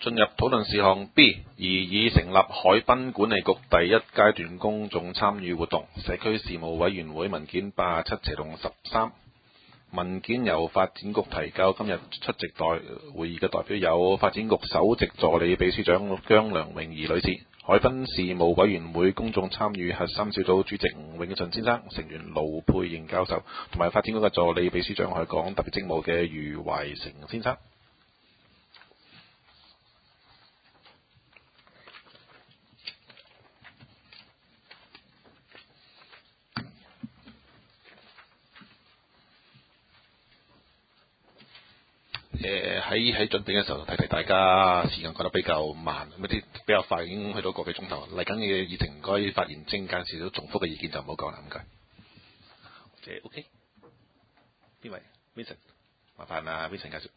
進入討論事項 B， 擬議成立海濱管理局第一階段公眾參與活動，社區事務委員會文件87/13。文件由發展局提交，今日出席會議嘅代表有發展局首席助理秘書長姜梁榮儀女士、海濱事務委員會公眾參與核心小組主席吳永順先生、成員盧佩瑩教授，同埋發展局嘅助理秘書長海港特別職務嘅余懷成先生。喺準備嘅時候提大家，時間過得比較慢，咁啲比較快已經去到個幾鐘頭。嚟緊嘅議程唔該發言精簡，少少重複嘅意見就唔好講啦，唔該。OK， 邊位 Vincent？ 麻煩啊 Vincent 介紹。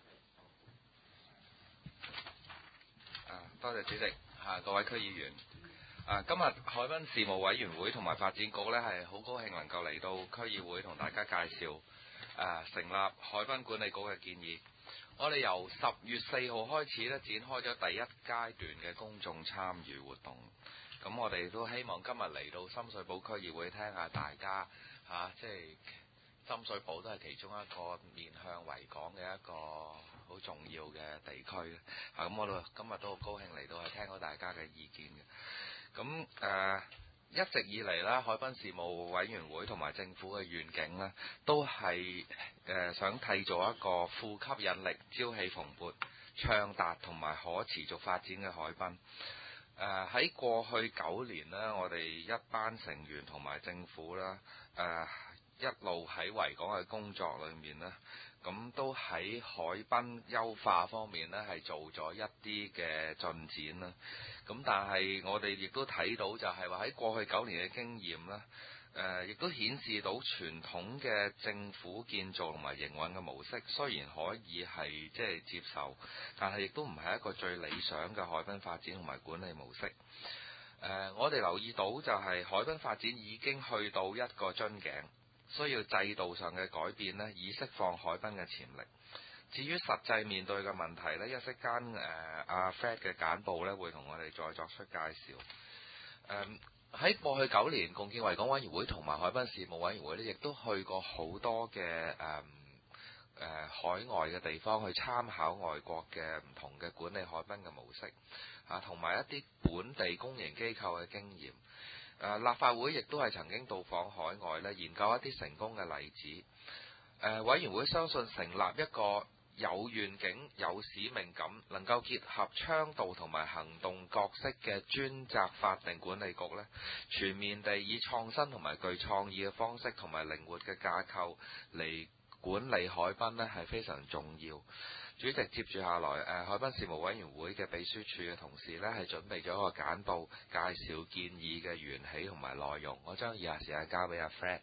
多謝主席，各位區議員。今日海濱事務委員會同埋發展局呢係好高興能夠嚟到區議會同大家介紹成立海濱管理局嘅建議。我哋由10月4號開始呢，展開咗第一階段嘅公眾參與活動。咁我哋都希望今日嚟到深水埗區議會聽下大家即係深水埗都係其中一個面向維港嘅一個好重要嘅地區。咁我哋今日都好高興嚟到係聽到大家嘅意見嘅。咁一直以嚟咧，海濱事務委員會同埋政府嘅願景呢，都係想締造一個富吸引力、朝氣蓬勃、暢達同埋可持續發展嘅海濱。喺過去9年呢，我哋一班成員同埋政府啦，一路喺維港嘅工作裏面呢，咁都喺海濱優化方面呢係做咗一啲嘅進展啦。咁但係我哋亦都睇到就係話喺過去9年嘅經驗呢，亦都顯示到傳統嘅政府建造同埋營運嘅模式雖然可以係即係接受，但係亦都唔係一個最理想嘅海濱發展同埋管理模式。我哋留意到就係海濱發展已經去到一個樽頸，需要制度上嘅改變呢，以釋放海濱嘅潛力。至於實際面對嘅問題呢，一息間阿 Fred 嘅簡報呢會同我哋再作出介紹。喺過去9年，共建維港委員會同埋海濱事務委員會呢，亦都去過好多嘅海外嘅地方去參考外國嘅唔同嘅管理海濱嘅模式，同埋一啲本地公營機構嘅經驗。立法會亦都係曾經到訪海外呢，研究一啲成功嘅例子。委員會相信成立一個有願景、有使命感，能夠結合倡導同埋行動角色嘅專責法定管理局呢，全面地以創新同埋具創意嘅方式同埋靈活嘅架構嚟管理海濱呢，係非常重要。主席，接住下來，海濱事務委員會嘅秘書處嘅同事呢，係準備咗一個簡報，介紹建議嘅緣起同埋內容。我將以下時間交俾阿 Fred。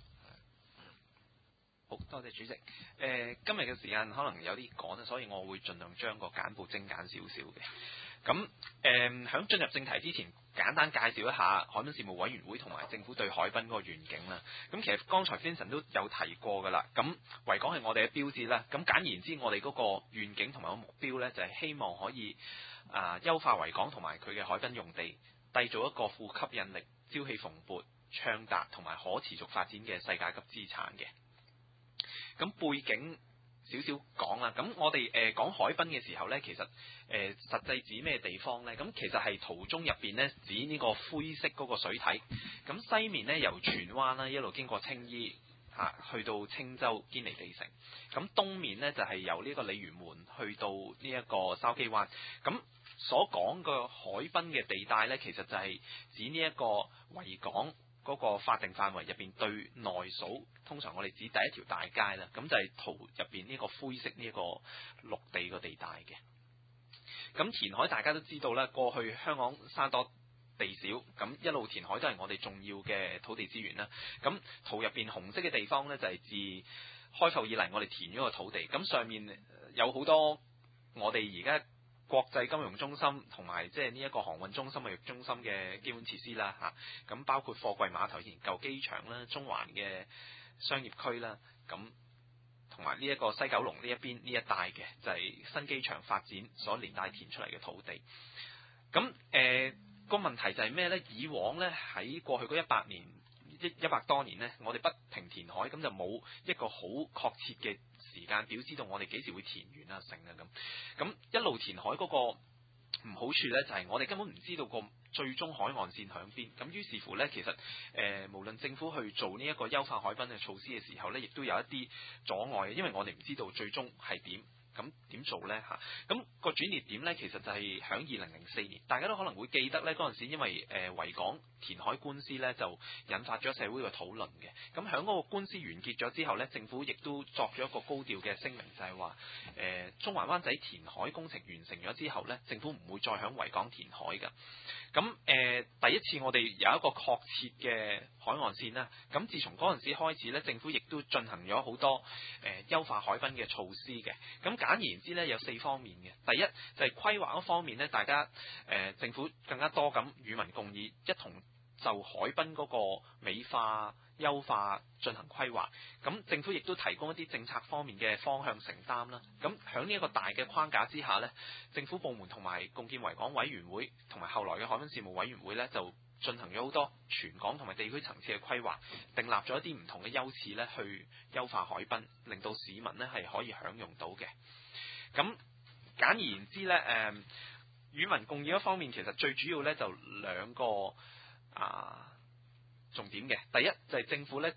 好多謝主席。今日嘅時間可能有啲趕，所以我會盡量將個簡報精簡少少嘅。咁喺進入正題之前，簡單介紹一下海濱事務委員會同埋政府對海濱嗰個願景啦。咁其實剛才 Vincent 都有提過㗎啦。咁維港係我哋嘅標誌啦。咁簡言之，我哋嗰個願景同埋個目標呢，就係希望可以優化維港同埋佢嘅海濱用地，締造一個富吸引力、朝氣蓬勃、暢達同埋可持續發展嘅世界級資產嘅。咁背景少少講啦，咁我哋講海濱嘅時候呢，其實實際指咩地方呢？咁其實係圖中入邊呢，指呢個灰色嗰個水體。咁西面呢，由荃灣啦一路經過青衣去到青洲堅尼地城。咁東面呢，就係由呢個鯉魚門去到呢一個筲箕灣。咁所講嘅海濱嘅地帶呢，其實就係指呢一個維港嗰個法定範圍入邊對內數，通常我哋指第一條大街啦，咁就係圖入邊呢個灰色呢一個陸地個地帶嘅。咁填海大家都知道啦，過去香港山多地少，咁一路填海都係我哋重要嘅土地資源啦。咁圖入邊紅色嘅地方呢，就係自開埠以嚟我哋填咗個土地，咁上面有好多我哋而家國際金融中心同埋即係呢一個航運中心、貿易中心嘅基本設施啦嚇，咁包括貨櫃碼頭、以前舊機場啦、中環嘅商業區啦，咁同埋呢一個西九龍呢一邊呢一帶嘅，就係新機場發展所連帶填出嚟嘅土地。咁個問題就係咩呢？以往呢，喺過去嗰100年100多年呢，我哋不停填海，咁就冇一個好確切嘅時間表，知道我哋幾時會填完啊成啊咁一路填海嗰個唔好處呢，就係我哋根本唔知道個最終海岸線響邊。咁於是乎呢，其實無論政府去做呢一個優化海濱嘅措施嘅時候呢，亦都有一啲阻礙嘅，因為我哋唔知道最終係點。咁點做呢？咁個轉捩點呢，其實就係響2004年，大家都可能會記得呢嗰陣時，因為維港填海官司呢，就引發咗社會嘅討論嘅。咁響嗰個官司完結咗之後呢，政府亦都作咗一個高調嘅聲明，就係話中環灣仔填海工程完成咗之後呢，政府唔會再響維港填海㗎。咁第一次我哋有一個確切嘅海岸線啦。咁自從嗰陣時開始呢，政府亦都進行咗好多優化海濱嘅措施嘅。咁簡而言之呢，有4方面嘅。第一就係規劃嗰方面呢，大家政府更加多咁與民共議，一同就海濱嗰個美化優化進行規劃。咁政府亦都提供一啲政策方面嘅方向承擔啦。咁喺呢一個大嘅框架之下呢，政府部門同埋共建維港委員會同埋後來嘅海濱事務委員會呢，就進行咗好多全港同埋地區層次嘅規劃，訂立咗一啲唔同嘅優次呢，去優化海濱，令到市民呢係可以享用到嘅。咁簡而言之呢，與民共議一方面，其實最主要呢就2個重點嘅。第一就係政府呢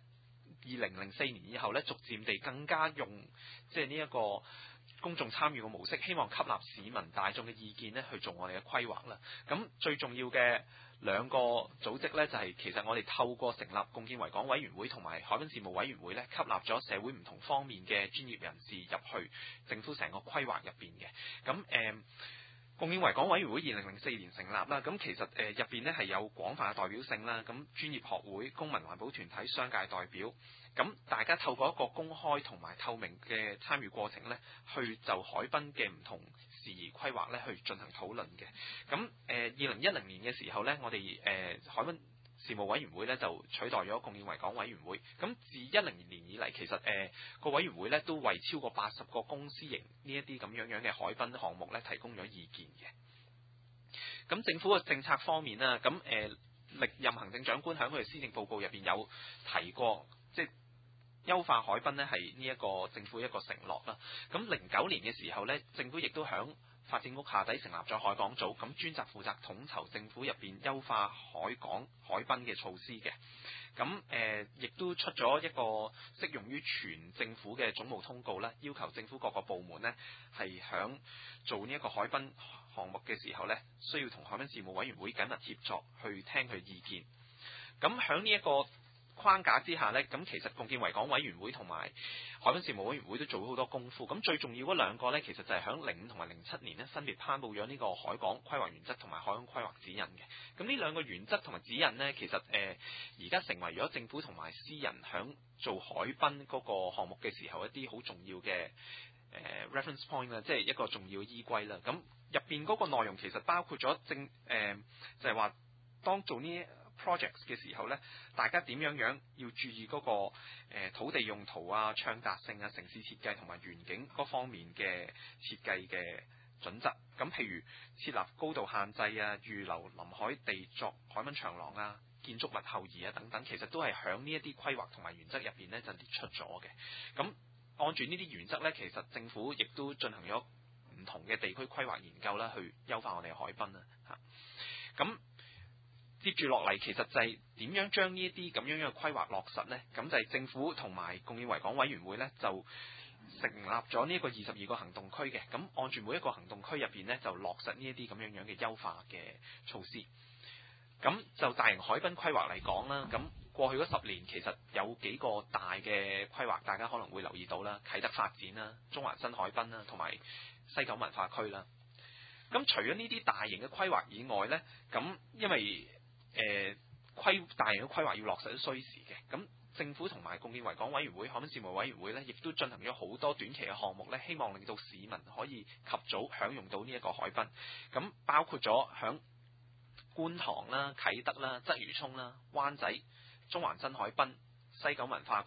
2004年以後呢，逐漸地更加用即係呢一個公眾參與嘅模式，希望吸納市民大眾嘅意見呢去做我哋嘅規劃啦。咁最重要嘅2個組織呢，就係其實我哋透過成立共建維港委員會同埋海濱事務委員會呢，吸納咗社會唔同方面嘅專業人士入去政府成個規劃入邊嘅。咁共建維港委員會2004年成立啦，咁其實入邊呢係有廣泛嘅代表性啦，咁專業學會、公民環保團體、商界代表，咁大家透過一個公開同埋透明嘅參與過程呢，去就海濱嘅唔同事宜規劃呢去進行討論嘅。咁2010年嘅時候呢，我哋海濱事務委員會呢就取代咗共建維港委員會。咁自2010年以嚟，其實個委員會呢都為超過80個公私營呢一啲咁樣嘅海濱項目呢提供咗意見嘅。咁政府嘅政策方面啦，咁歷任行政長官喺佢嘅施政報告入邊有提過，即係優化海濱呢係呢一個政府一個承諾啦。咁09年嘅時候呢，政府亦都響發展局下底成立咗海港組，咁專責負責統籌政府入邊優化海港海濱嘅措施嘅。咁亦都出咗一個適用於全政府嘅總務通告啦，要求政府各個部門呢係響做呢一個海濱項目嘅時候呢，需要同海濱事務委員會緊密協作，去聽佢意見。咁響呢一個框架之下呢，咁其實共建維港委員會同埋海濱事務委員會都做咗好多功夫。咁最重要嗰2個呢，其實就係響05同埋07年呢，分別頒布咗呢個海港規劃原則同埋海港規劃指引嘅。咁呢2個原則同埋指引呢，其實而家成為咗政府同埋私人響做海濱嗰個項目嘅時候一啲好重要嘅reference point 啦，即係一個重要依歸啦。咁入邊嗰個內容其實包括咗就係話當做呢projects 嘅時候呢，大家點樣要注意嗰個土地用途啊、暢達性啊、城市設計同埋園景嗰方面嘅設計嘅準則。咁譬如設立高度限制啊、預留臨海地作海濱長廊啊、建築物後移啊等等，其實都係響呢一啲規劃同埋原則入邊呢就列出咗嘅。咁按住呢啲原則呢，其實政府亦都進行咗唔同嘅地區規劃研究啦，去優化我哋嘅海濱啦嚇。咁接住落嚟，其實就係點樣將呢一啲咁樣嘅規劃落實呢？咁就係政府同埋共建維港委員會呢，就成立咗呢一個22個行動區嘅。咁按住每一個行動區入邊呢，就落實呢一啲咁樣嘅優化嘅措施。咁就大型海濱規劃嚟講啦，咁過去嗰10年其實有幾個大嘅規劃，大家可能會留意到啦，啟德發展啦、中環新海濱啦，同埋西九文化區啦。咁除咗呢啲大型嘅規劃以外呢，咁因為大型嘅規劃要落實都需時嘅，咁政府同埋共建維港委員會、海濱事務委員會呢，亦都進行咗好多短期嘅項目呢，希望令到市民可以及早享用到呢一個海濱。咁包括咗響觀塘啦、啟德啦、鰂魚涌啦、灣仔、中環新海濱、西九文化區、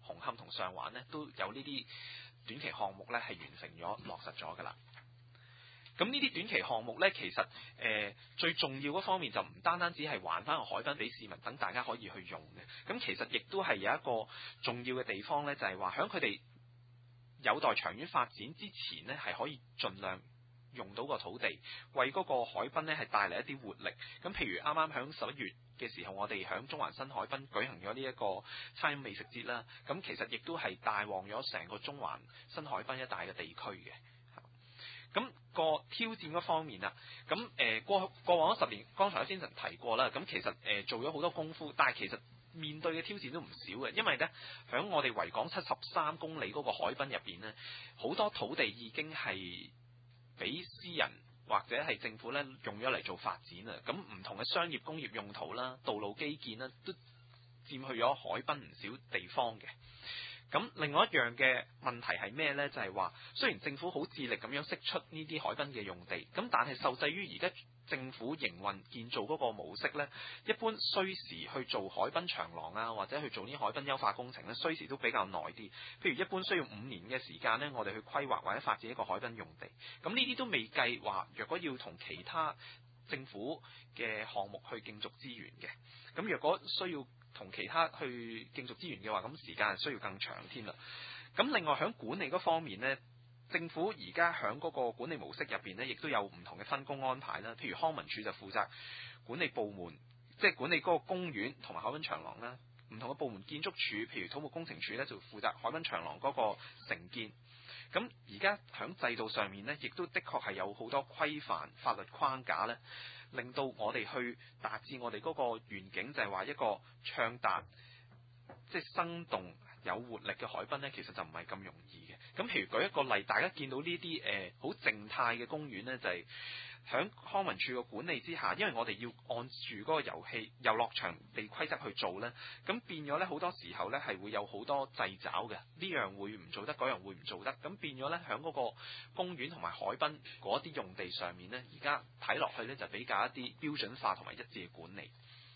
紅磡同上環呢都有呢啲短期項目呢係完成咗落實咗㗎啦。咁呢啲短期項目呢，其實最重要嗰方面就唔單單只係還翻個海濱俾市民，等大家可以去用嘅。咁其實亦都係有一個重要嘅地方呢，就係話喺佢哋有待長遠發展之前呢，係可以盡量用到個土地，為嗰個海濱呢係帶嚟一啲活力。咁譬如啱啱喺11月嘅時候，我哋喺中環新海濱舉行咗呢一個餐飲美食節啦。咁其實亦都係帶旺咗成個中環新海濱一帶嘅地區嘅。咁個挑戰嗰方面啊，咁過往嗰10年，剛才先生提過啦。咁其實做咗好多功夫，但係其實面對嘅挑戰都唔少嘅，因為呢，喺我哋維港73公里嗰個海濱入邊呢，好多土地已經係俾私人或者係政府呢用咗嚟做發展啊。咁唔同嘅商業、工業用途啦、道路基建啦，都佔去咗海濱唔少地方嘅。咁另外一樣嘅問題係咩呢？就係話，雖然政府好致力咁樣釋出呢啲海濱嘅用地，咁但係受制於而家政府營運建造嗰個模式呢，一般需時去做海濱長廊啊，或者去做呢啲海濱優化工程呢，需時都比較耐啲。譬如一般需要5年嘅時間呢，我哋去規劃或者發展一個海濱用地。咁呢啲都未計話，若果要同其他政府嘅項目去競逐資源嘅，咁若果需要同其他去競逐資源嘅話，咁時間係需要更長添啦。咁另外喺管理嗰方面呢，政府而家喺嗰個管理模式入邊呢，亦都有唔同嘅分工安排啦。譬如康文署就負責管理部門，即係管理嗰個公園同埋海濱長廊啦。唔同嘅部門，建築署譬如土木工程署呢，就負責海濱長廊嗰個承建。咁而家喺制度上面呢，亦都的確係有好多規範法律框架呢，令到我哋去達至我哋嗰個願景，就係話一個暢達、即係生動有活力嘅海濱呢，其實就唔係咁容易嘅。咁譬如舉一個例，大家見到呢啲好靜態嘅公園呢，就係喺康文署嘅管理之下，因為我哋要按住嗰個遊樂場地規則去做呢，咁變咗呢，好多時候呢係會有好多掣肘嘅，呢樣會唔做得，嗰樣會唔做得，咁變咗呢，喺嗰個公園同埋海濱嗰啲用地上面呢，而家睇落去呢，就比較一啲標準化同埋一致嘅管理。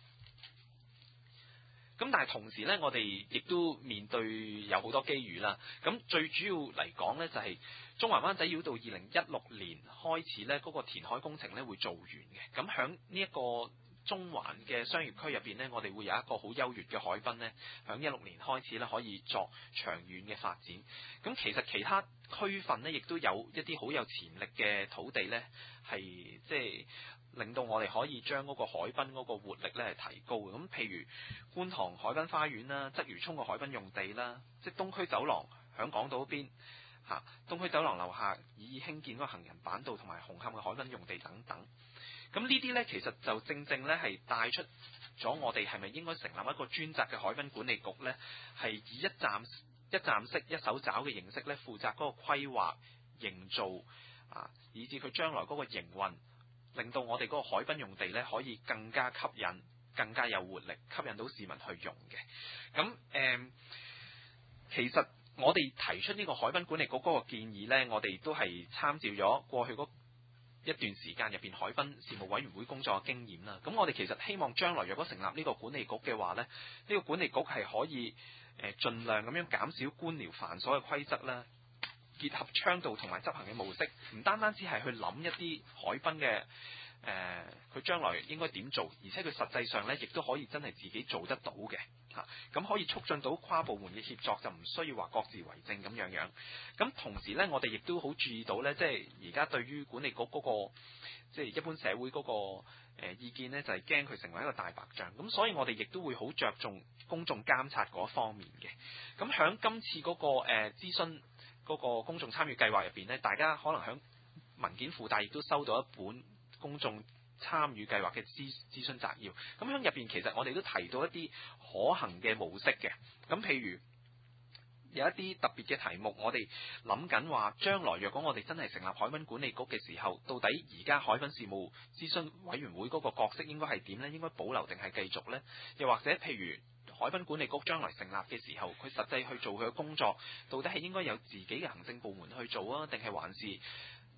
咁但係同時呢，我哋亦都面對有好多機遇啦。咁最主要嚟講呢，就係中環灣仔繞道2016年開始呢，嗰個填海工程呢會做完嘅。咁喺呢一個中環嘅商業區入邊呢，我哋會有一個好優越嘅海濱呢，喺16年開始呢，可以作長遠嘅發展。咁其實其他區份呢，亦都有一啲好有潛力嘅土地呢，係即係令到我哋可以將嗰個海濱嗰個活力咧係提高嘅。咁譬如觀塘海濱花園啦、鰂魚涌個海濱用地啦，即係東區走廊響港島嗰邊嚇，東區走廊樓下以興建嗰個行人板道同埋紅磡嘅海濱用地等等。咁呢啲呢，其實就正正呢係帶出咗我哋係咪應該成立一個專責嘅海濱管理局呢？係以一站式一手找嘅形式呢，負責嗰個規劃營造啊，以至佢將來嗰個營運。令到我哋嗰個海濱用地呢，可以更加吸引、更加有活力，吸引到市民去用嘅。咁其實我哋提出呢個海濱管理局嗰個建議呢，我哋都係參照咗過去嗰一段時間入邊海濱事務委員會工作嘅經驗啦。咁我哋其實希望將來若果成立呢個管理局嘅話呢，呢個管理局係可以盡量咁樣減少官僚繁瑣嘅規則啦。結合倡導同埋執行嘅模式，唔單單只係去諗一啲海濱嘅佢將來應該點做，而且佢實際上呢亦都可以真係自己做得到嘅嚇，咁可以促進到跨部門嘅協作，就唔需要話各自為政咁樣樣。咁同時呢，我哋亦都好注意到呢，即係而家對於管理局嗰個即係一般社會嗰個意見呢，就係驚佢成為一個大白象。咁所以我哋亦都會好着重公眾監察嗰方面嘅。咁響今次嗰個諮詢嗰個公眾參與計劃入邊呢，大家可能喺文件附帶亦都收到一本公眾參與計劃嘅諮詢摘要。咁喺入邊其實我哋都提到一啲可行嘅模式嘅。咁譬如有一啲特別嘅題目，我哋諗緊話將來若果我哋真係成立海濱管理局嘅時候，到底而家海濱事務諮詢委員會嗰個角色應該係點呢？應該保留定係繼續呢？又或者譬如海濱管理局將來成立嘅時候，佢實際去做佢嘅工作，到底係應該有自己嘅行政部門去做啊，定係還是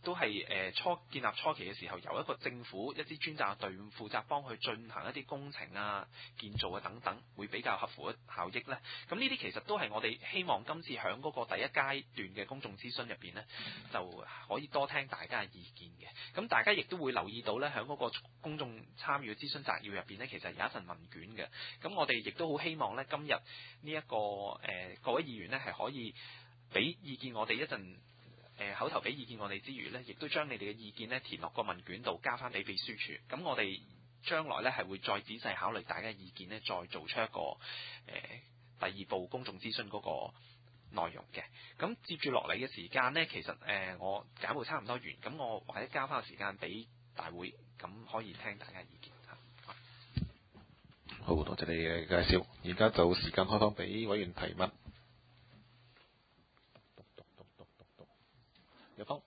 都係建立初期嘅時候，由一個政府一支專責嘅隊伍負責幫佢進行一啲工程啊、建造啊等等，會比較合乎效益呢？咁呢啲其實都係我哋希望今次喺嗰個第一階段嘅公眾諮詢入邊呢，就可以多聽大家嘅意見嘅。咁大家亦都會留意到呢，喺嗰個公眾參與嘅諮詢摘要入邊呢，其實有一份問卷嘅。咁我哋亦都好希望呢，今日呢一個各位議員呢，係可以俾意見我哋一陣。口頭俾意見我哋之餘呢，亦都將你哋嘅意見呢填落個問卷度，交翻俾秘書處。咁我哋將來呢係會再仔細考慮大家嘅意見呢，再做出一個第二步公眾諮詢嗰個內容嘅。咁接住落嚟嘅時間呢，其實我簡報差唔多完，咁我或者交翻個時間俾大會，咁可以聽大家嘅意見。 好，多謝你嘅介紹。而家就時間開放俾委員提問。有方，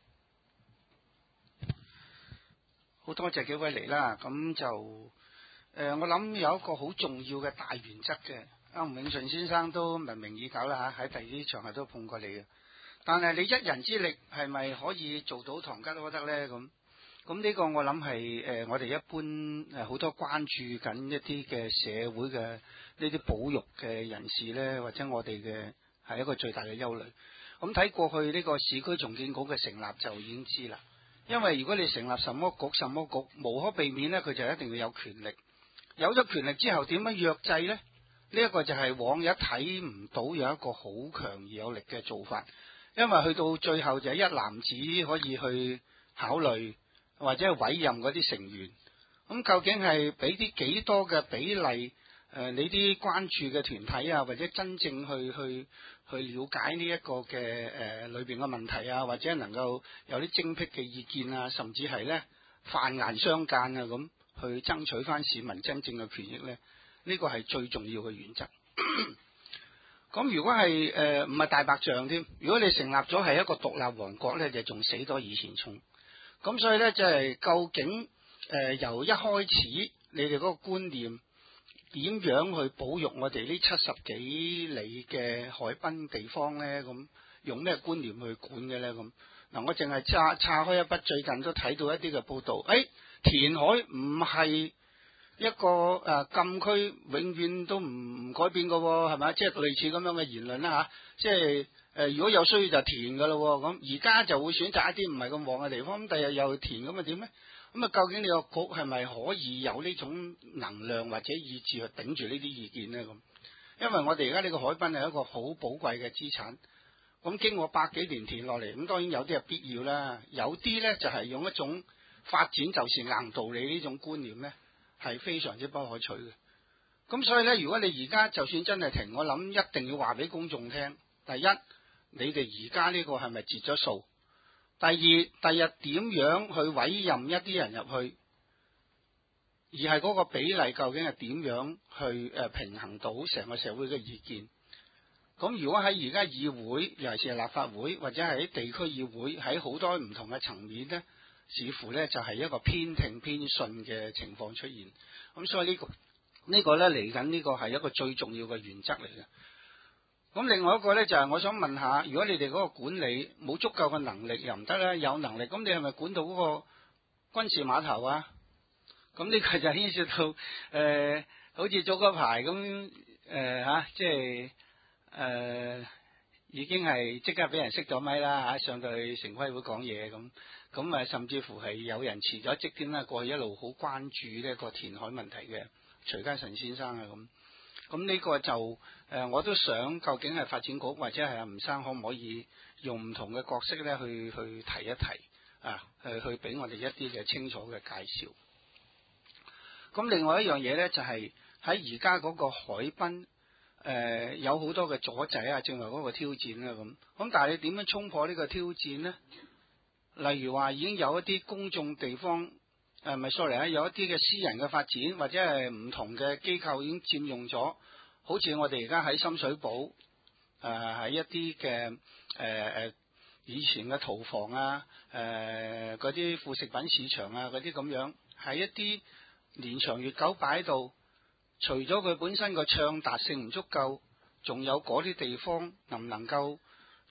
好多謝幾位嚟啦，咁就我諗有一個好重要嘅大原則嘅，阿吳永順先生都聞名已久啦嚇，喺第二啲場合都碰過你嘅。但係你一人之力係咪可以做到唐吉訶德呢？咁呢個我諗係我哋一般好多關注緊一啲嘅社會嘅呢啲保育嘅人士呢，或者我哋嘅係一個最大嘅憂慮。咁睇過去呢個市區重建局嘅成立就已經知啦，因為如果你成立什麼局，無可避免呢，佢就一定要有權力。有咗權力之後，點樣約制呢？呢一個就係往日睇唔到有一個好強而有力嘅做法，因為去到最後就係一籃子可以去考慮或者係委任嗰啲成員。咁究竟係俾啲幾多嘅比例？你啲關注嘅團體啊，或者真正去了解呢一個嘅裏邊嘅問題啊，或者能夠有啲精闢嘅意見啊，甚至係呢泛顏相間啊，咁去爭取翻市民真正嘅權益呢，呢個係最重要嘅原則。咁如果係唔係大白象添，如果你成立咗係一個獨立王國呢，就仲死多以前衝。咁所以呢，就係究竟由一開始你哋嗰個觀念。點樣去保育我哋呢70幾里嘅海濱地方呢？咁用咩觀念去管嘅呢？咁嗱，我淨係岔開一筆，最近都睇到一啲嘅報道，填海唔係一個禁區，永遠都唔改變嘅喎，係咪？即係類似咁樣嘅言論啦嚇，即係如果有需要就填嘅咯，咁而家就會選擇一啲唔係咁旺嘅地方，咁第日又填咁啊點呢？咁啊，究竟你個局係咪可以有呢種能量或者意志去頂住呢啲意見呢？咁，因為我哋而家呢個海濱係一個好寶貴嘅資產，咁經過百幾年填落嚟，咁當然有啲係必要啦，有啲呢就係用一種發展就是硬道理呢種觀念呢，係非常之不可取嘅。咁所以呢，如果你而家就算真係停，我諗一定要話俾公眾聽，第一，你哋而家呢個係咪截咗數？第二，第日點樣去委任一啲人入去，而係嗰個比例究竟係點樣去平衡到成個社會嘅意見？咁如果喺而家議會，尤其是立法會或者係喺地區議會，喺好多唔同嘅層面呢，似乎呢就係一個偏聽偏信嘅情況出現。咁所以呢個呢嚟緊呢個係一個最重要嘅原則嚟嘅。咁另外一個呢，就係我想問下，如果你哋嗰個管理冇足夠嘅能力又唔得咧，有能力咁你係咪管到嗰個軍事碼頭啊？咁呢個就牽涉到好似早嗰排咁即係已經係即刻俾人熄咗咪啦嚇，上到去城規會講嘢咁甚至乎係有人辭咗職添啦，過去一路好關注呢個填海問題嘅徐嘉誠先生啊咁。咁呢個就我都想究竟係發展局或者係阿吳生可唔可以用唔同嘅角色咧去提一提去俾我哋一啲嘅清楚嘅介紹。咁另外一樣嘢咧就係喺而家嗰個海濱有好多嘅阻滯啊，正話嗰個挑戰啦咁。咁但係你點樣衝破呢個挑戰呢？例如話已經有一啲公眾地方。有一啲嘅私人嘅發展或者係唔同嘅機構已經佔用咗，好似我哋而家喺深水埗喺一啲嘅以前嘅屠房啊，嗰啲副食品市場啊嗰啲咁樣，喺一啲年長月久擺喺度，除咗佢本身個暢達性唔足夠，仲有嗰啲地方能唔能夠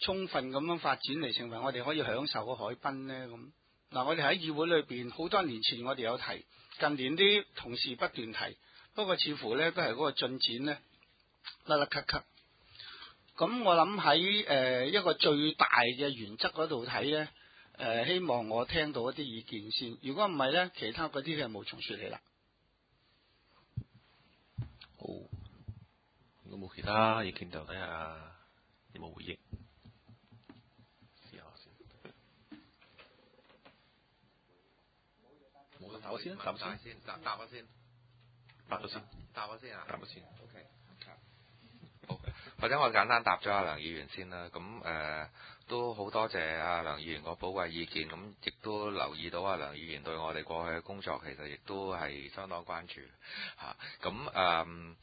充分咁樣發展嚟成為我哋可以享受嘅海濱呢？咁嗱，我哋喺議會裏邊好多年前我哋有提，近年啲同事不斷提，不過似乎呢都係嗰個進展呢甩甩咳咳。咁我諗喺一個最大嘅原則嗰度睇呢，希望我聽到一啲意見先。如果唔係呢，其他嗰啲嘅無從説起啦。 好，如果冇其他意見就睇下有冇回應。試下先。冇答我先，答先， 答我先， 答咗先， 答我先啊！ 答咗先。 OK。好，或者我簡單答咗阿梁議員先啦。咁都好多謝阿梁議員個寶貴意見。咁亦都留意到阿梁議員對我哋過去嘅工作，其實亦都係相當關注嚇。咁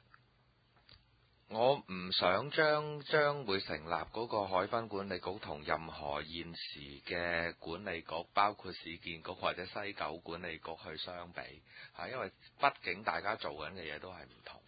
我唔想將會成立嗰個海濱管理局同任何現時嘅管理局，包括市建局或者西九管理局去相比嚇，因為畢竟大家做緊嘅嘢都係唔同。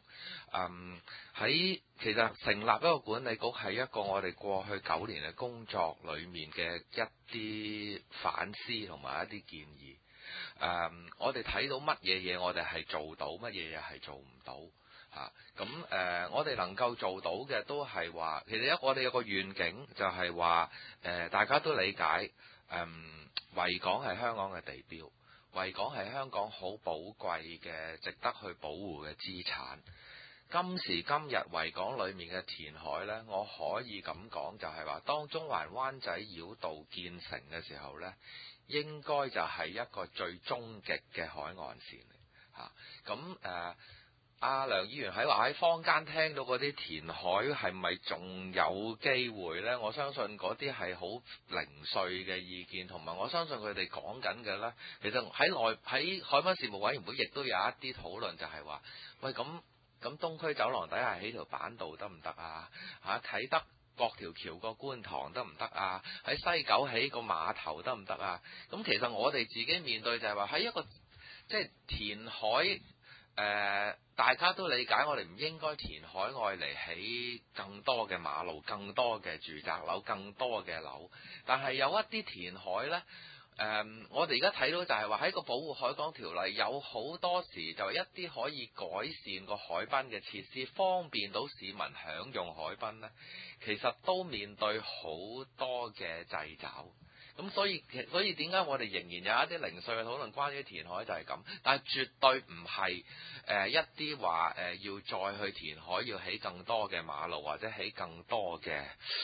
其實成立一個管理局係一個我哋過去9年嘅工作裏面嘅一啲反思同埋一啲建議。我哋睇到乜嘢我哋係做到，乜嘢係做唔到嚇。我哋能夠做到嘅都係話，其實我哋有個願景就係話，大家都理解，維港係香港嘅地標，維港係香港好寶貴嘅、值得去保護嘅資產。今時今日維港裏面嘅填海呢，我可以咁講，就係話當中環灣仔繞道建成嘅時候呢，應該就係一個最終極嘅海岸線嚟嚇。阿梁議員喺坊間聽到嗰啲填海係咪仲有機會呢？我相信嗰啲係好零碎嘅意見，同埋我相信佢哋講緊嘅呢，其實喺海濱事務委員會亦都有一啲討論，就係話，喂咁東區走廊底下起條板道得唔得啊？啟德各條橋個觀塘得唔得啊？喺西九起個碼頭得唔得啊？咁其實我哋自己面對就係話喺一個即係填海。大家都理解，我哋唔應該填海外嚟起更多嘅馬路、更多嘅住宅樓、更多嘅樓。但係有一啲填海呢，我哋而家睇到就係話喺個保護海港條例有好多時就一啲可以改善個海濱嘅設施，方便到市民享用海濱呢，其實都面對好多嘅掣肘。咁所以點解我哋仍然有一啲零碎嘅討論關於填海就係咁，但係絕對唔係一啲話要再去填海要起更多嘅馬路或者起更多嘅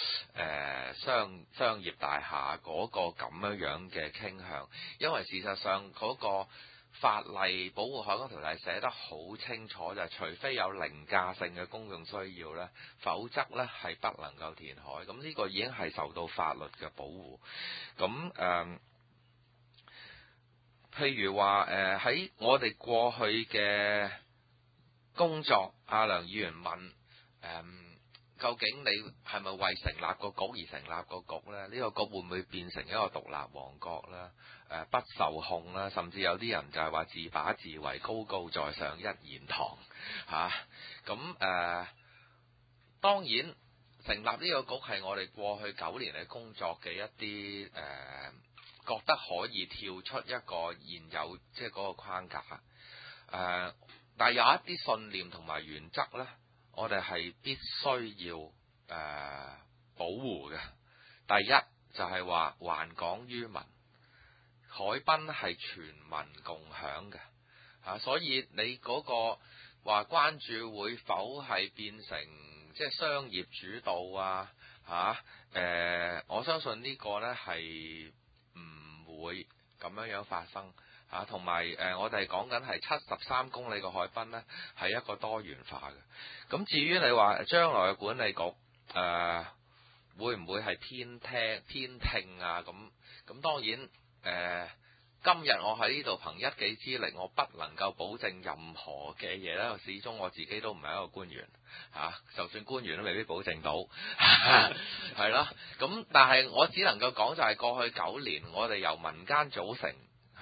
商業大廈嗰個咁樣嘅傾向，因為事實上嗰個法例保護海港條例寫得好清楚，就係除非有凌駕性嘅公共需要呢，否則呢係不能夠填海。咁呢個已經係受到法律嘅保護。咁譬如話喺我哋過去嘅工作，阿梁議員問究竟你係咪為成立個局而成立個局呢？呢個局會唔會變成一個獨立王國呢？不受控啦，甚至有啲人就係話自把自為，高高在上一言堂嚇。當然成立呢個局係我哋過去9年嘅工作嘅一啲覺得可以跳出一個現有即係嗰個框架。但係有一啲信念同埋原則呢，我哋係必須要保護嘅。第一就係話還港於民，海濱係全民共享嘅所以你嗰個話關注會否係變成即係商業主導啊？我相信呢個呢係唔會咁樣發生同埋我哋講緊係73公里嘅海濱呢，係一個多元化嘅。咁至於你話將來嘅管理局會唔會係偏聽啊？咁當然今日我喺呢度憑一己之力，我不能夠保證任何嘅嘢呢，始終我自己都唔係一個官員就算官員都未必保證到係啦。咁但係我只能夠講就係過去9年我哋由民間組成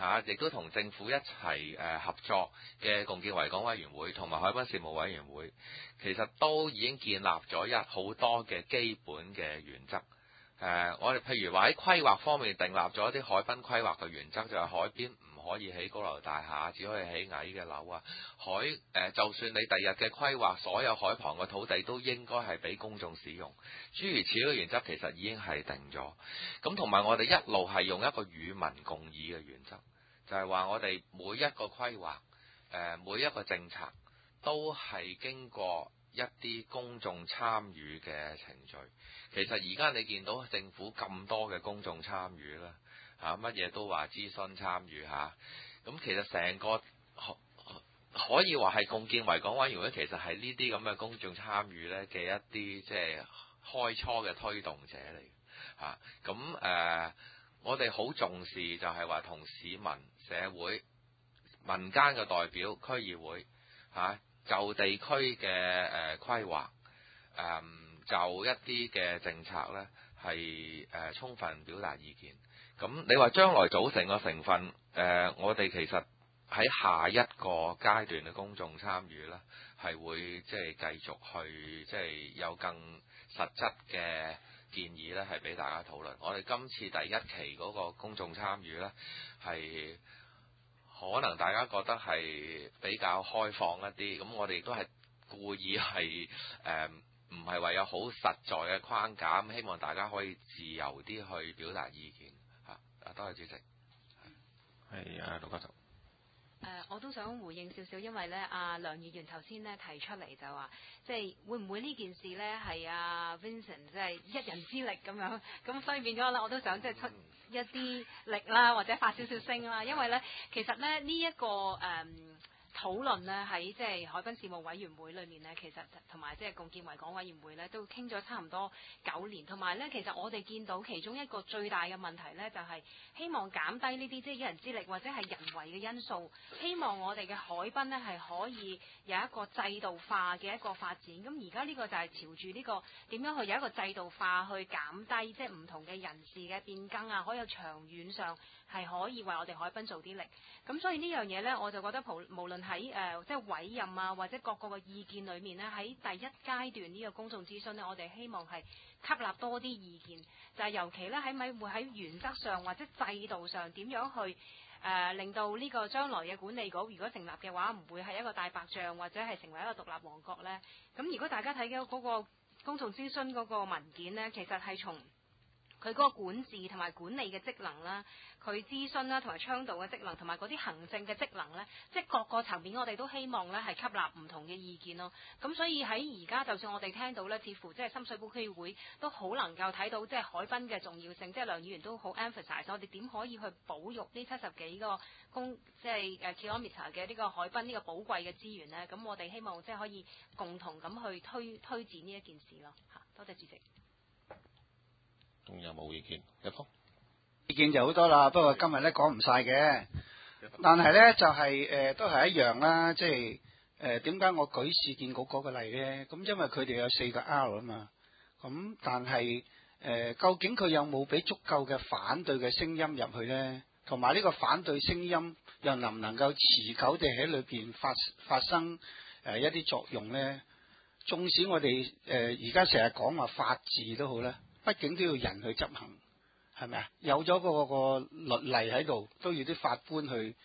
亦都同政府一齊合作嘅共建維港委員會同埋海濱事務委員會，其實都已經建立咗好多嘅基本嘅原則。我哋譬如話喺規劃方面訂立咗一啲海濱規劃嘅原則，就係海邊唔可以起高樓大廈，只可以起矮嘅樓啊。就算你第日嘅規劃，所有海旁嘅土地都應該係俾公眾使用。諸如此類嘅原則其實已經係定咗。咁同埋我哋一路係用一個與民共議嘅原則，就係話我哋每一個規劃，每一個政策都係經過一啲公眾參與嘅程序。其實而家你見到政府咁多嘅公眾參與啦，乜嘢都話諮詢參與嚇，咁其實成個可以話係共建維港委員會，其實係呢啲咁嘅公眾參與呢嘅一啲即係開初嘅推動者嚟嚇。咁我哋好重視就係話同市民、社會、民間嘅代表、區議會就地區嘅規劃，就一啲嘅政策呢係充分表達意見。咁你話將來組成個成分，我哋其實喺下一個階段嘅公眾參與呢，係會即係繼續去即係有更實質嘅建議呢，係俾大家討論。我哋今次第一期嗰個公眾參與呢，係可能大家覺得係比較開放一啲，咁我哋亦都係故意係唔係話有好實在嘅框架，咁希望大家可以自由啲去表達意見嚇。多謝主席。係陸教授。 我都想回應少少，因為咧，梁議員頭先咧提出嚟就話，即係會唔會呢件事咧係Vincent 即係一人之力咁樣，咁所以變咗咧，我都想即係出一啲力啦，或者發少少聲啦，因為咧，其實咧呢一個討論呢喺即係海濱事務委員會裏面呢，其實同埋即係共建維港委員會呢，都傾咗差唔多9年。同埋呢，其實我哋見到其中一個最大嘅問題呢，就係希望減低呢啲即係一人之力或者係人為嘅因素，希望我哋嘅海濱呢係可以有一個制度化嘅一個發展。咁而家呢個就係朝住呢個點樣去有一個制度化去減低即係唔同嘅人事嘅變更啊，可以有長遠上係可以為我哋海濱做啲力。咁所以呢樣嘢呢，我就覺得無論喺即係委任啊，或者各個嘅意見裏面呢，喺第一階段呢個公眾諮詢呢，我哋希望係吸納多啲意見，就係尤其呢，喺咪會喺原則上或者制度上點樣去令到呢個將來嘅管理局如果成立嘅話，唔會係一個大白象或者係成為一個獨立王國呢。咁如果大家睇嘅嗰個公眾諮詢嗰個文件呢，其實係從佢嗰個管治同埋管理嘅職能啦，佢諮詢啦同埋倡導嘅職能，同埋嗰啲行政嘅職能呢，即係各個層面，我哋都希望呢係吸納唔同嘅意見咯。咁所以喺而家，就算我哋聽到呢，似乎即係深水埗區議會都好能夠睇到即係海濱嘅重要性，即係梁議員都好 emphasize 我哋點可以去保育呢70幾個即係kilometre 嘅呢個海濱呢個寶貴嘅資源呢。咁我哋希望即係可以共同咁去推展呢一件事咯。嚇，多謝主席。 仲有冇意見？一方意見就好多啦，不過今日咧講唔晒嘅。但係咧就係都係一樣啦，即係點解我舉市建局嗰個例咧？咁因為佢哋有4個 R 啊嘛。咁但係究竟佢有冇俾足夠嘅反對嘅聲音入去咧？同埋呢個反對聲音又能唔能夠持久地喺裏邊發生一啲作用咧？縱使我哋而家成日講話法治都好啦。畢竟都要人去執行，係咪啊？有咗個律例喺度，都要啲法官去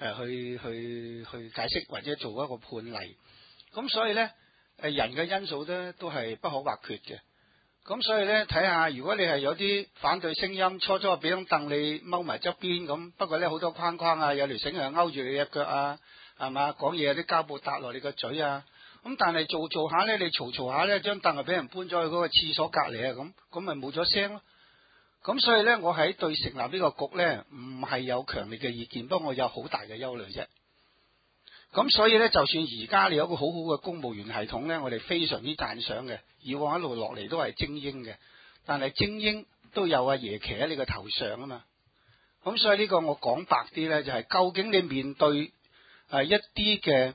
解釋或者做一個判例。咁所以呢，人嘅因素呢都係不可或缺嘅。咁所以呢，睇下如果你係有啲反對聲音，初初俾張凳你踎埋側邊咁，不過呢好多框框啊，有條繩啊勾住你隻腳啊，係嘛？講嘢有啲膠布搭落你個嘴啊。咁但係做下咧，你嘈下咧，張凳就俾人搬咗去嗰個廁所隔離啊！咁咪冇咗聲咯。咁所以咧，我喺對成立呢個局咧，唔係有強烈嘅意見，不過我有好大嘅憂慮啫。咁所以咧，就算而家你有一個好好嘅公務員系統咧，我哋非常之讚賞嘅。以往一路落嚟都係精英嘅，但係精英都有阿爺騎喺你個頭上啊嘛。咁所以呢個我講白啲咧，就係究竟你面對一啲嘅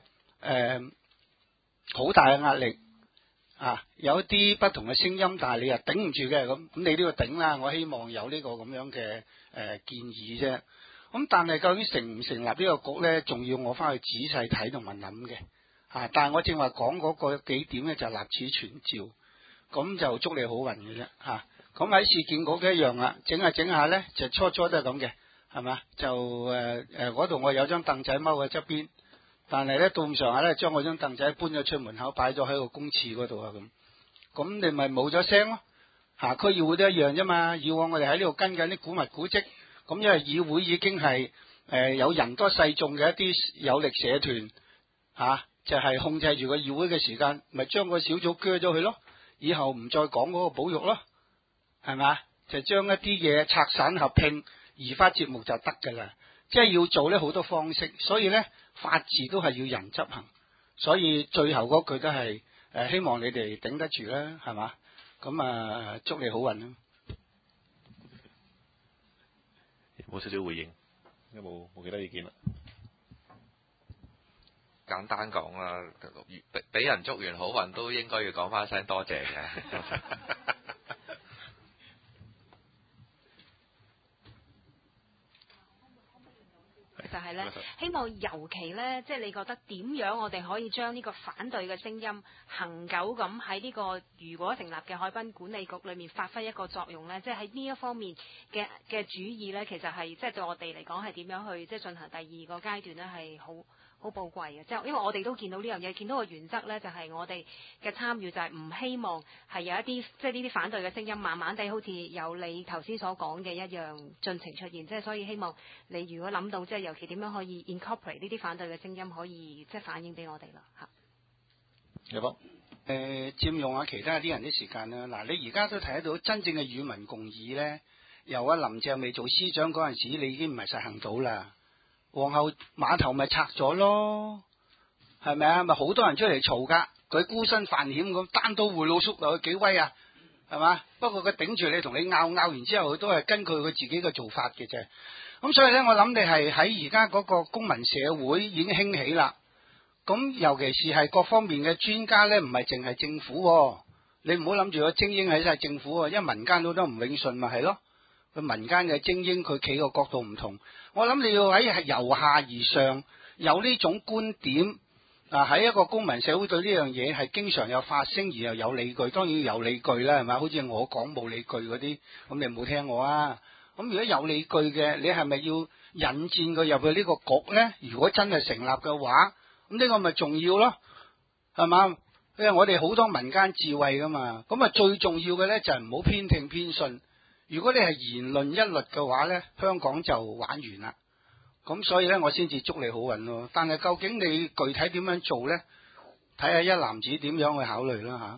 好大嘅壓力啊，有一啲不同嘅聲音，但係你又頂唔住嘅，咁你都要頂啦。我希望有呢個咁樣嘅建議啫。 咁但係究竟成唔成立呢個局咧，仲要我翻去仔細睇同埋諗嘅。但係我正話講嗰個幾點咧，就立此存照，咁就祝你好運嘅啫嚇。咁喺市建局嘅一樣啦，整下咧，就初都係咁嘅，係嘛？就嗰度我有張凳仔踎喺側邊，但係咧到咁上下咧，將我張凳仔搬咗出門口，擺咗喺個公廁嗰度啊咁你咪冇咗聲咯。區議會都一樣啫嘛。以往我哋喺呢度跟緊啲古物古蹟，咁因為議會已經係有人多勢眾嘅一啲有力社團就係控制住個議會嘅時間，咪將個小組鋸咗佢咯。以後唔再講嗰個保育咯，係咪？就將一啲嘢拆散合併移花接木就得㗎啦。即係要做呢好多方式，所以呢法治都係要人執行。所以最後嗰句都係希望你哋頂得住啦，係嘛？咁祝你好運啦。 冇少少回應，有冇其他意見啦？ 簡單講啦，俾人祝完好運都應該要講翻聲多謝嘅。 就係咧，希望尤其咧，即係你覺得點樣我哋可以將呢個反對嘅聲音恆久咁喺呢個如果成立嘅海濱管理局裏面發揮一個作用咧，即係喺呢一方面嘅主意咧，其實係即係對我哋嚟講係點樣去即係進行第二個階段咧，係好寶貴嘅。即係因為我哋都見到呢樣嘢，見到個原則咧，就係我哋嘅參與就係唔希望係有一啲即係呢啲反對嘅聲音慢慢地好似有你頭先所講嘅一樣進程出現，即係所以希望你如果諗到即係尤其點樣可以 incorporate 呢啲反對嘅聲音，可以即係反映俾我哋啦嚇。 有冇？ 佔用下其他啲人啲時間啦。嗱，你而家都睇得到真正嘅與民共議咧，由阿林鄭未做司長嗰陣時，你已經唔係實行到啦。皇后碼頭咪拆咗咯，係咪啊？咪好多人出嚟嘈噶，佢孤身犯險咁單刀會老叔落去幾威啊，係嘛？不過佢頂住你同你拗完之後，佢都係根據佢自己嘅做法嘅啫。咁所以咧，我諗你係喺而家嗰個公民社會已經興起啦。咁尤其是係各方面嘅專家咧，唔係淨係政府喎，你唔好諗住個精英喺晒政府喎，因為民間好多唔永順咪係咯。佢民間嘅精英，佢企個角度唔同。我諗你要喺由下而上有呢種觀點喺一個公民社會對呢樣嘢係經常有發聲而又有理據，當然要有理據啦，係咪？好似我講冇理據嗰啲，咁你唔好聽我啊。咁如果有理據嘅，你係咪要引薦佢入去呢個局呢？如果真係成立嘅話，咁呢個咪重要咯，係嘛？因為我哋好多民間智慧噶嘛，咁最重要嘅呢，就係唔好偏聽偏信。如果你係言論一律嘅話呢，香港就玩完啦。咁所以呢，我先至祝你好運咯。但係究竟你具體點樣做呢？睇下一男子點樣去考慮啦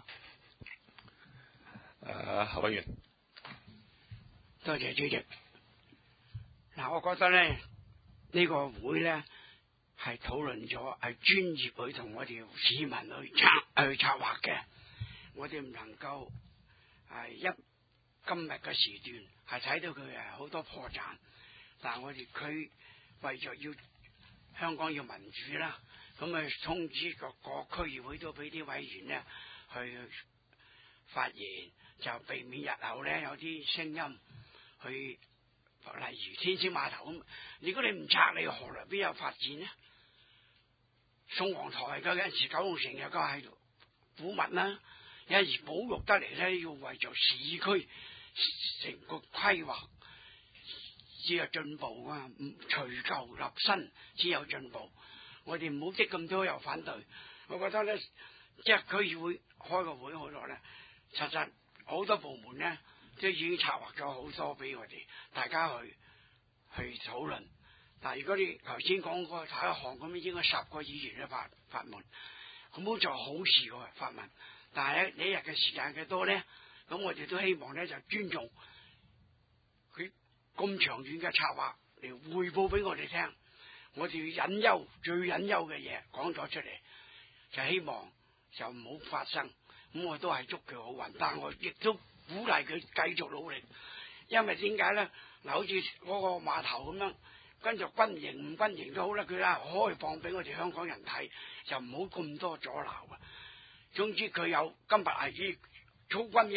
嚇。 何委員， 多謝主席。嗱，我覺得呢，呢個會呢係討論咗，係專業去同我哋市民去策劃嘅。我哋唔能夠今日嘅時段係睇到佢好多破綻，但係我哋佢為咗要香港要民主啦，咁通知各區議會都俾啲委員呢去發言，就避免日後呢有啲聲音去，例如天星碼頭咁，如果你唔拆，你何來邊有發展呢？宋皇台嘅有陣時九龍城又係古物啦，有陣時保育得嚟呢，要為咗市區成個規劃先有進步啊！除舊立新先有進步。我哋唔好積咁多又反對。我覺得呢，即係區議會開個會好耐呢，實在好多部門呢都已經策劃咗好多俾我哋大家去討論。但係如果你頭先講過睇一項咁，應該10個議員嘅發問，咁就好事喎發問。但係呢，你日嘅時間幾多呢？咁我哋都希望呢，就尊重佢咁長遠嘅策劃嚟匯報俾我哋聽。我哋要隱憂最隱憂嘅嘢講咗出嚟，就希望就唔好發生。咁我都係祝佢好運，但我亦都鼓勵佢繼續努力。因為點解呢？嗱，好似嗰個碼頭咁樣，跟住軍營唔軍營都好啦，佢開放俾我哋香港人睇，就唔好咁多阻撓啊。總之佢有今日係啲操軍嘅，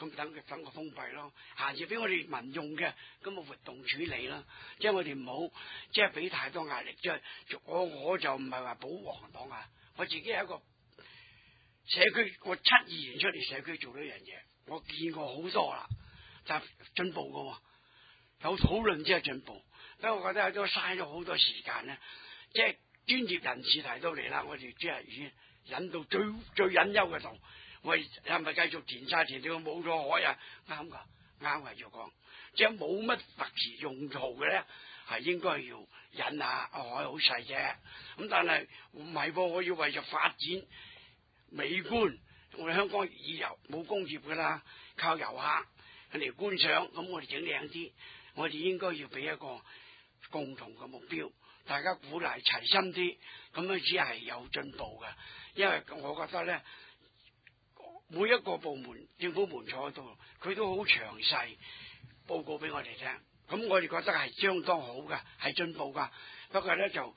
咁等個封閉咯，閒時俾我哋民用嘅咁嘅活動處理啦。即係我哋唔好即係俾太多壓力。即係我就唔係話保皇黨啊，我自己係一個社區，我72年出嚟社區做呢樣嘢，我見過好多啦，就係進步㗎喎，有討論即係進步。所以我覺得都嘥咗好多時間咧，即係專業人士提到嚟啦，我哋即係已經引到最隱憂嘅度。我哋係咪繼續填沙填到冇咗海啊？啱噶，啱係要講，即係冇乜特殊用途嘅咧，係應該要引下海好細啫。咁但係唔係，我要為咗發展美觀，我哋香港以遊冇工業噶啦，靠遊客嚟觀賞，咁我哋整靚啲，我哋應該要俾一個共同嘅目標，大家鼓勵齊心啲，咁樣只係有進步嘅。因為我覺得咧，每一個部門政府門坐喺度，佢都好詳細報告俾我哋聽，咁我哋覺得係相當好嘅，係進步噶。不過咧就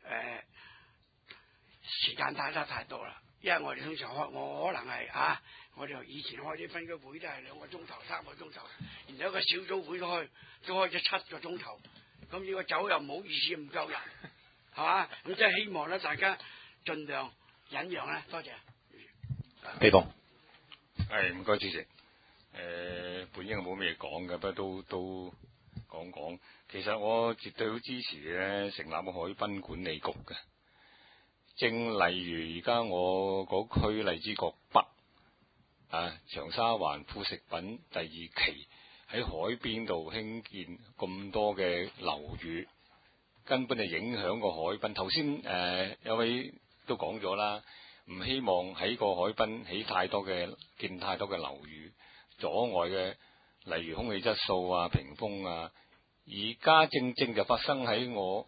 時間打得太多啦，因為我哋通常我可能係我哋以前開啲分區會都係2個鐘頭、3個鐘頭，然後一個小組會都開咗7個鐘頭，咁如果走又唔好意思唔夠人，係嘛？咁即係希望咧大家盡量忍讓咧，多謝。 希望係唔該主席。本應冇咩講嘅，不過都講講。其實我絕對好支持咧成立個海濱管理局嘅。正例如而家我嗰區荔枝角北長沙灣副食品第2期喺海邊度興建咁多嘅樓宇，根本就影響個海濱。頭先有位都講咗啦，唔希望喺個海濱建太多嘅樓宇，阻礙嘅例如空氣質素啊、屏風啊。而家正就發生喺我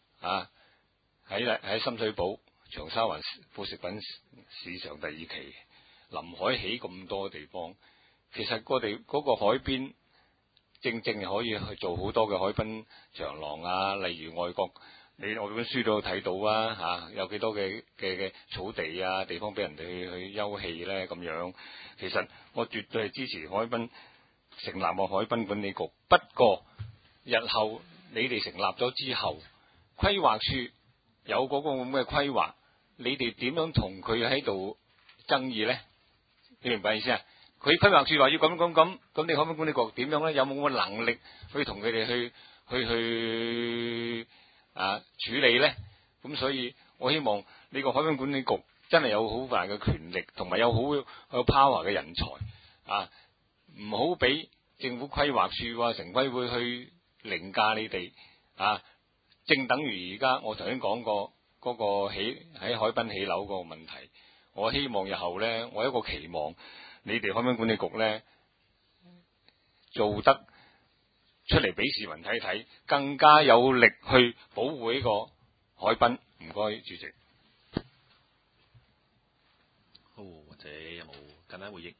喺深水埗長沙灣副食品市場第2期臨海起咁多地方，其實我哋嗰個海邊正可以去做好多嘅海濱長廊啊，例如外國我本書都有睇到有幾多嘅草地啊，地方俾人哋去休憩咧咁樣。其實我絕對係支持海濱成立個海濱管理局。不過日後你哋成立咗之後，規劃處有嗰個咁嘅規劃，你哋點樣同佢喺度爭議咧？你明白意思啊？佢規劃處話要咁，咁你海濱管理局點樣咧？有冇個能力去同佢哋去處理咧？咁所以我希望呢個海濱管理局真係有好大嘅權力，同埋有好有 power 嘅人才唔好俾政府規劃處城規會去凌駕你哋正等於而家我頭先講過嗰個喺海濱起樓個問題。我希望日後咧，我一個期望你哋海濱管理局咧做得出嚟俾市民睇睇，更加有力去保護呢個海濱。唔該，主席。 好，或者有冇簡單回應？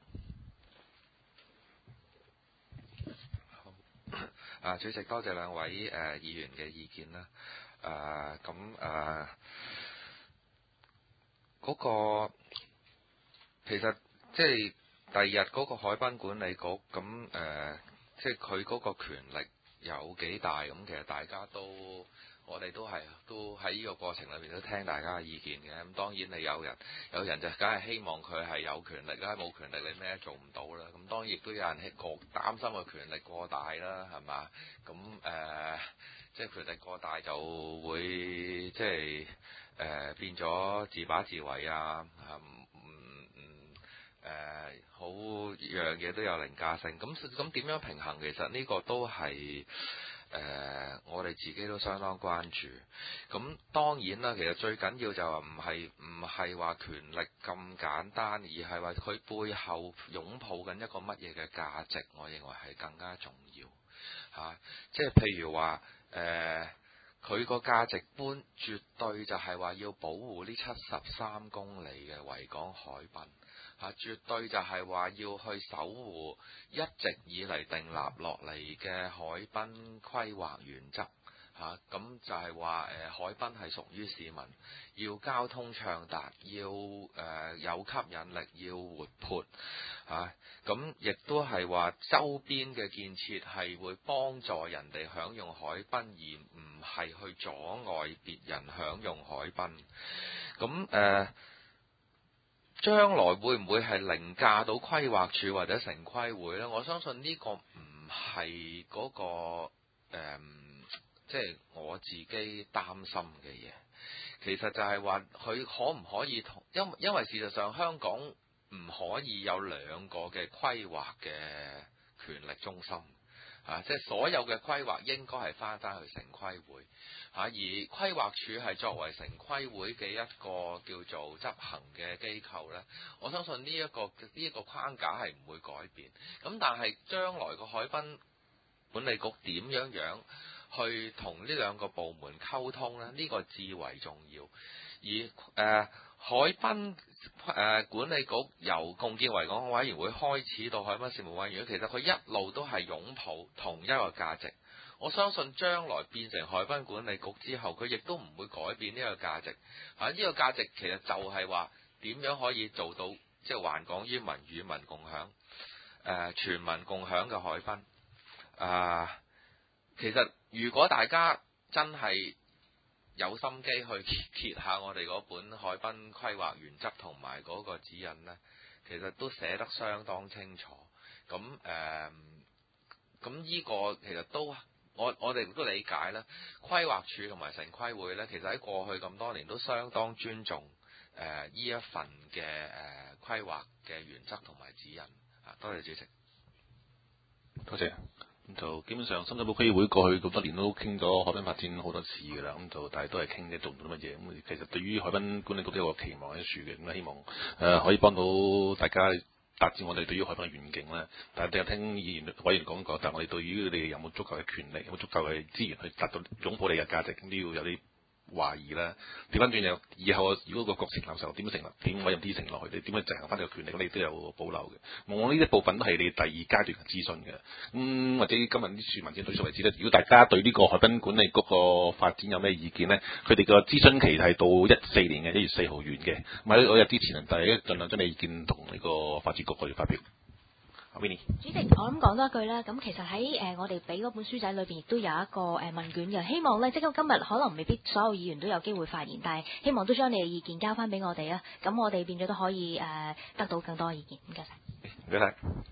好，主席多謝兩位議員嘅意見啦。嗰個其實即係第二日嗰個海濱管理局咁即係佢嗰個權力有幾大咁？其實大家我哋都喺呢個過程裏面都聽大家嘅意見嘅。咁當然你有人就梗係希望佢係有權力啦，冇權力你咩都做唔到啦。咁當然亦都有人擔心個權力過大啦，係嘛？咁即係權力過大就會即係變咗自把自為啊，好樣嘢都有凌駕性。咁點樣平衡？其實呢個都係我哋自己都相當關注。咁當然啦，其實最緊要就係唔係話權力咁簡單，而係話佢背後擁抱緊一個乜嘢嘅價值，我認為係更加重要即係譬如話佢個價值觀絕對就係話要保護呢73公里嘅維港海濱絕對就係話要去守護一直以嚟訂立落嚟嘅海濱規劃原則咁就係話海濱係屬於市民，要交通暢達，要有吸引力，要活潑咁亦都係話周邊嘅建設係會幫助人哋享用海濱，而唔係去阻礙別人享用海濱。咁將來會唔會係凌駕到規劃署或者城規會呢？我相信呢個唔係嗰個即係我自己擔心嘅嘢。其實就係話佢可唔可以因為事實上香港唔可以有兩個嘅規劃嘅權力中心即係所有嘅規劃應該係翻去城規會而規劃署係作為城規會嘅一個叫做執行嘅機構呢，我相信呢一個框架係唔會改變。咁但係將來個海濱管理局點樣去同呢兩個部門溝通呢？呢個至為重要。而海濱管理局由共建維港委員會開始到海濱事務委員會，其實佢一路都係擁抱同一個價值。我相信將來變成海濱管理局之後，佢亦都唔會改變呢個價值。呢個價值其實就係話點樣可以做到即係環港於民，與民共享，全民共享嘅海濱。其實如果大家真係有心機去揭下我哋嗰本海濱規劃原則同埋嗰個指引呢，其實都寫得相當清楚。咁呢個其實都我哋都理解啦。規劃署同埋城規會呢，其實喺過去咁多年都相當尊重呢一份嘅規劃嘅原則同埋指引。多謝主席。 多謝。就基本上深水埗區議會過去咁多年都傾咗海濱發展好多次㗎啦，但係都係傾嘅，做唔到乜嘢。咁其實對於海濱管理局都有個期望喺處嘅，咁希望可以幫到大家達至我哋對於海濱嘅願景啦。但係聽議員委員講過，但係我哋對於你哋有冇足夠嘅權力，有冇足夠嘅資源去達到擁抱你嘅價值，都要有啲懷疑啦。調翻轉又以後如果個局成立時候點樣成立，點委任啲成落去，你點樣執行翻呢個權力，你都有保留嘅。我呢一部分都係你第二階段嘅諮詢嘅。或者今日啲市民先對述為止咧。如果大家對呢個海濱管理局個發展有咩意見呢？佢哋個諮詢期係到14年嘅1月4號完嘅。咁我日之前第一盡量將你意見同呢個發展局去發表。Winnie 主席，我諗講多一句啦。咁其實喺我哋俾嗰本書仔裏邊亦都有一個問卷嘅，希望呢，即係今日可能未必所有議員都有機會發言，但係希望都將你嘅意見交翻俾我哋啊。咁我哋變咗都可以得到更多意見。唔該晒。 唔該晒。